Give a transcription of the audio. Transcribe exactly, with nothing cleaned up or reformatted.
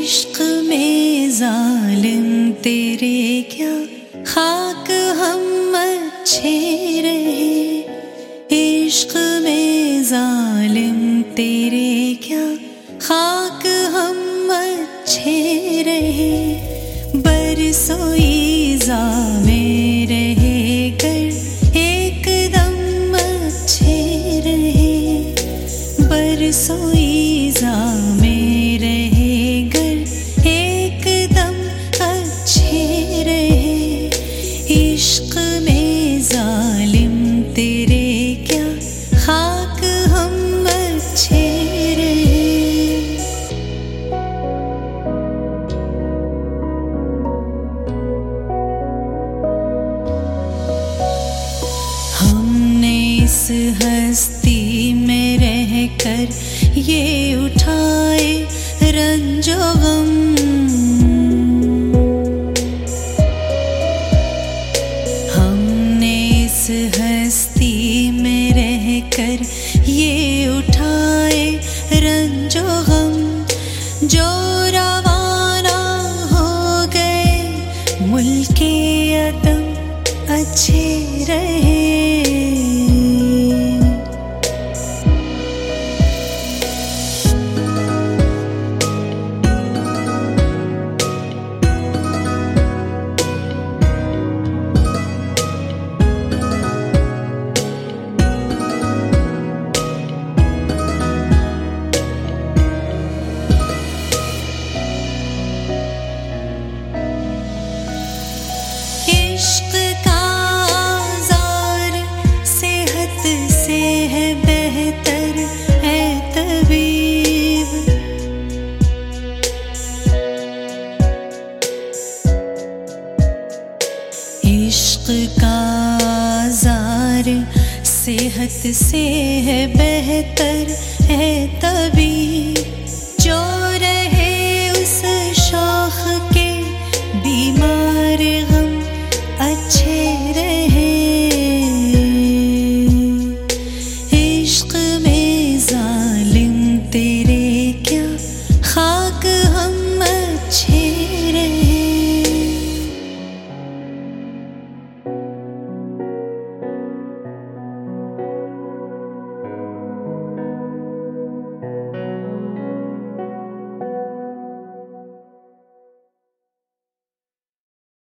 इश्क में जालिम तेरे क्या खाक हम अच्छे रहे। इश्क में जालिम तेरे क्या खाक हम अच्छे रहे। बरसों ईज़ा में रहे कर एकदम अच्छे रहे। बरसों ईज़ा में रहे गर एकदम अच्छे रहे। इश्क में जालिम तेरे क्या खाक हम अच्छे रहे। हमने इस हस्ती में रहकर ये उठाए रंजो गम। हमने इस हस्ती में रहकर ये उठाए रंजो गम। जो रवाना हो गए मुल्के अदम अच्छे रहे। इश्क का आज़ार सेहत से है बेहतर है तबीब। इश्क का आज़ार सेहत से है बेहतर है तबीब। जो रहे उस शौख के बीमार